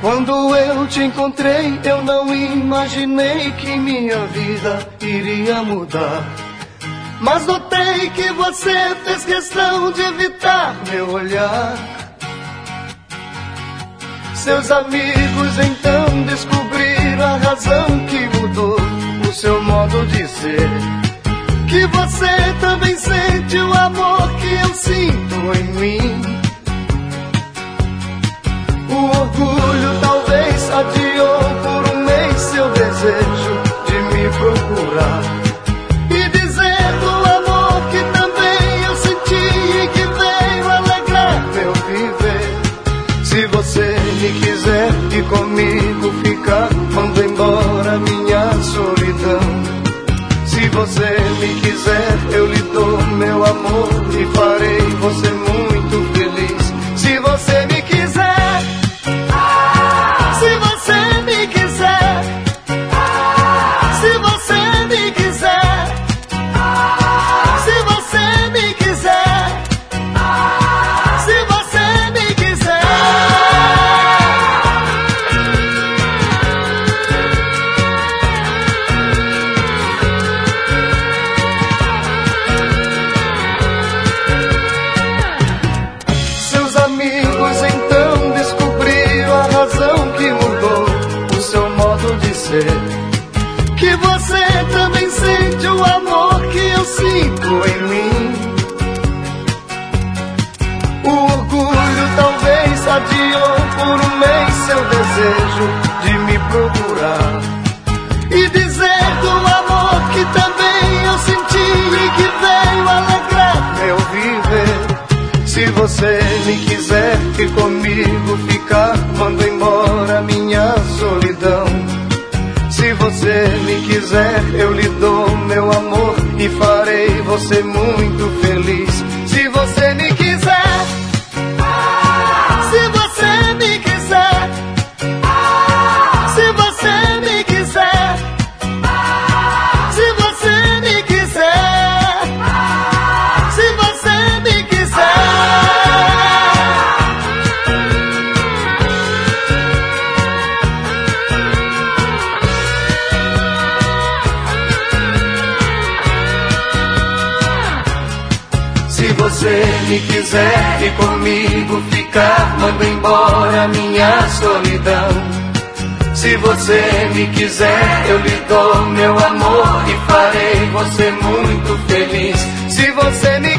Quando eu te encontrei, eu não imaginei que minha vida iria mudar. Mas notei que você fez questão de evitar meu olhar. Seus amigos então descobriram a razão que mudou o seu modo de ser. Que você também sente o amor que eu sinto em mim. O orgulho talvez adiou por um mês seu desejo de me procurar e dizer do amor que também eu senti e que veio alegrar meu viver. Se você me quiser e comigo ficar, mando embora minha solidão. Se você me quiser, eu lhe dou meu amor e farei você muito feliz. Se você me quiser, se você me quiser, se você me quiser, se você me quiser, se você me quiser. Seus amigos então descobriram a razão que mudou o seu modo de ser. Que você também sente o amor que eu sinto em mim. O orgulho talvez adiou por um mês seu desejo de me procurar e dizer do amor que também eu senti e que veio alegrar meu viver. Se você me quiser e comigo ficar, mando embora minha solidão. Se você me quiser, eu lhe dou meu amor e farei você muito feliz. Se você me quiser, se você me quiser, se você me quiser, se você me quiser, se você me quiser. Se você me quiser e comigo ficar, mando embora minha solidão. Se você me quiser, eu lhe dou meu amor e farei você muito feliz. Se você me